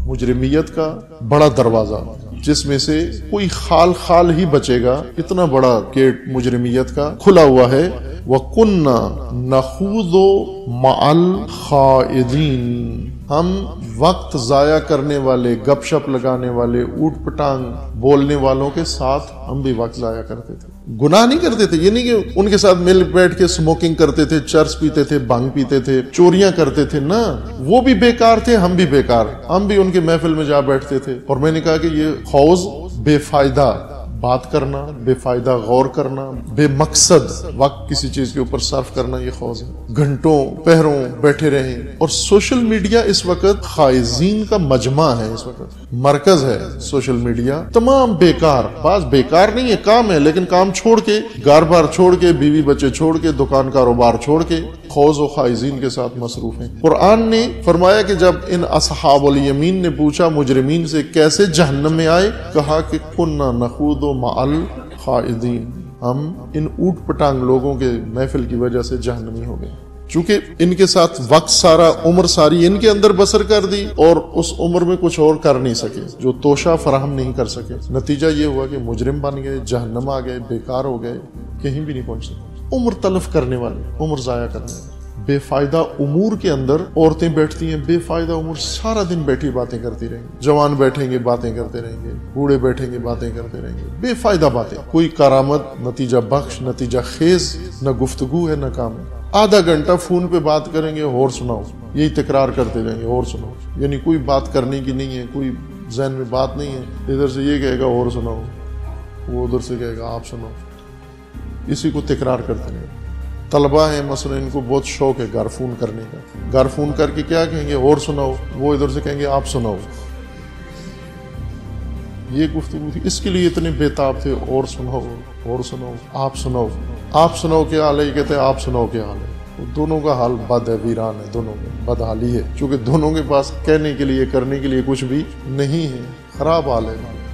مجرمیت کا بڑا دروازہ جس میں سے کوئی خال ہی بچے گا، اتنا بڑا گیٹ مجرمیت کا کھلا ہوا ہے۔ وَكُنَّا نَخُوضُ مَعَ الْخَائِضِينَ، ہم وقت ضائع کرنے والے، گپ شپ لگانے والے، اوٹ پٹانگ بولنے والوں کے ساتھ ہم بھی وقت ضائع کرتے تھے۔ گناہ نہیں کرتے تھے، یہ نہیں کہ ان کے ساتھ مل بیٹھ کے اسموکنگ کرتے تھے، چرس پیتے تھے، بھنگ پیتے تھے، چوریاں کرتے تھے، نہ، وہ بھی بیکار تھے، ہم بھی بیکار، ہم بھی ان کے محفل میں جا بیٹھتے تھے۔ اور میں نے کہا کہ یہ حوض بے فائدہ بات کرنا، بے فائدہ غور کرنا، بے مقصد وقت کسی چیز کے اوپر صرف کرنا، یہ حوض ہے۔ گھنٹوں پہروں بیٹھے رہیں، اور سوشل میڈیا اس وقت خائزین کا مجمع ہے، اس وقت مرکز ہے سوشل میڈیا۔ تمام بیکار، بعض بیکار نہیں ہے، کام ہے، لیکن کام چھوڑ کے، گھر بار چھوڑ کے، بیوی بچے چھوڑ کے، دکان کاروبار چھوڑ کے حوض و خائزین کے ساتھ مصروف ہیں۔ قرآن نے فرمایا کہ جب ان اصحاب الیمین نے پوچھا مجرمین سے کیسے جہنم میں آئے، کہا کہ کننا نخوض مع الخائضین، ہم ان اوٹ پٹانگ لوگوں کے محفل کی وجہ سے جہنمی ہو گئے۔ چونکہ ان کے ساتھ وقت سارا، عمر ساری ان کے اندر بسر کر دی، اور اس عمر میں کچھ اور کر نہیں سکے، جو توشہ فراہم نہیں کر سکے۔ نتیجہ یہ ہوا کہ مجرم بن گئے، جہنم آ گئے، بیکار ہو گئے، کہیں بھی نہیں پہنچ سکے۔ عمر تلف کرنے والے، عمر ضائع کرنے والے، بے فائدہ امور کے اندر عورتیں بیٹھتی ہیں، بے فائدہ امور، سارا دن بیٹھی باتیں کرتی رہیں گے، جوان بیٹھیں گے باتیں کرتے رہیں گے، بوڑھے بیٹھیں گے باتیں کرتے رہیں گے، بے فائدہ باتیں، کوئی کارآمد، نتیجہ بخش، نتیجہ خیز نہ گفتگو ہے نہ کام ہے۔ آدھا گھنٹہ فون پہ بات کریں گے، اور سناؤ، یہی تکرار کرتے رہیں گے، اور سناؤ، یعنی کوئی بات کرنے کی نہیں ہے، کوئی ذہن میں بات نہیں ہے، ادھر سے یہ کہے گا اور سناؤ، وہ ادھر سے کہے گا آپ سناؤ، اسی کو تکرار کرتے رہیں۔ طلبہ ہیں مثلا، ان کو بہت شوق ہے گھر فون کرنے کا، گھر فون کر کے کیا کہیں گے، اور سناؤ، وہ ادھر سے کہیں گے آپ سناؤ، یہ گفتگو تھی۔ اس کے لیے اتنے بےتاب تھے، اور سناؤ، اور سناؤ، آپ سناؤ، آپ سناؤ کیا حال ہے، یہ کہتے ہیں آپ سناؤ کیا حال ہے۔ دونوں کا حال بد ہے، ویران ہے، دونوں میں بدحالی ہے، چونکہ دونوں کے پاس کہنے کے لیے، کرنے کے لیے کچھ بھی نہیں ہے، خراب حال ہے۔